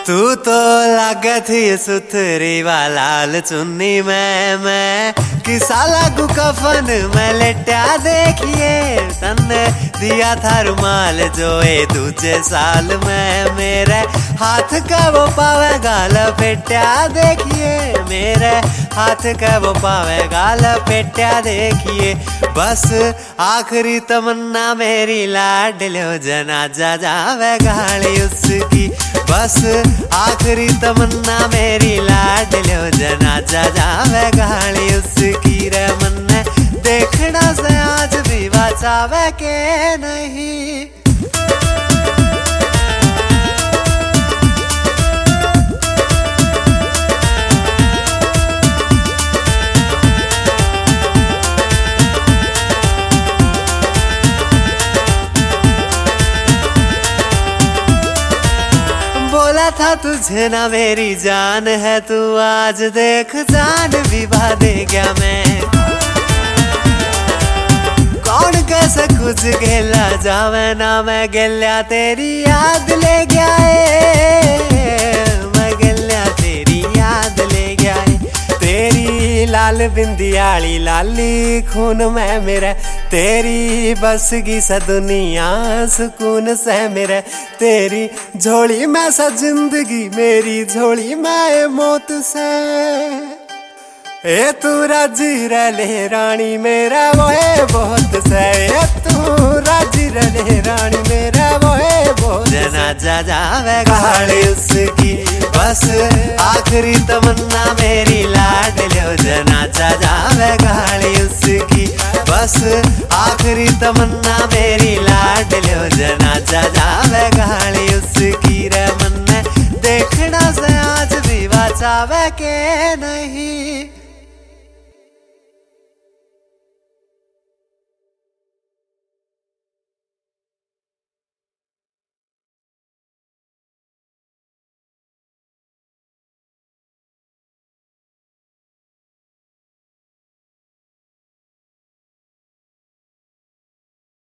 तू तो लागे थी सुथरी वालाल चुन्नी में मैं किसा लागू कफन में लेटा देखिए तन्ने दिया था रुमाल जो ए दूजे साल में मेरे हाथ का वो पावे गाल पेटा देखिए मेरे हाथ का वो पावे गाल पेटा देखिए बस आखिरी तमन्ना मेरी लाडलो जनाजा जावे गाली उसकी बस आखिरी तमन्ना मेरी लाडलो जनाजा जावे गाली उसकी रे मन देखना से आज भी बचावे के नहीं। बोला था तुझे ना मेरी जान है तू आज देख जान विवाह दे गया मैं कौन कैसे कुछ गेला जावे ना मैं गेल्या तेरी याद ले गया मैं गेल्या तेरी याद ले गया तेरी लाल बिंदियाली लाली खून में मेरे तेरी बस की सा दुनिया सुकून से मेरे तेरी झोली में सा जिंदगी मेरी झोली में मौत से ए तू राजी रले रानी मेरा वो है बहुत से ए तू राजी रले रानी मेरा वो है बहुत जनाजा जावे गाली उसकी बस आखिरी तमन्ना मेरी लाडलो जनाजा जावे गाली उसकी बस आखिरी तमन्ना मेरी लाडलो जनाजा जावे गाली उसकी रे मन देखना से आज भी बचावे के नहीं।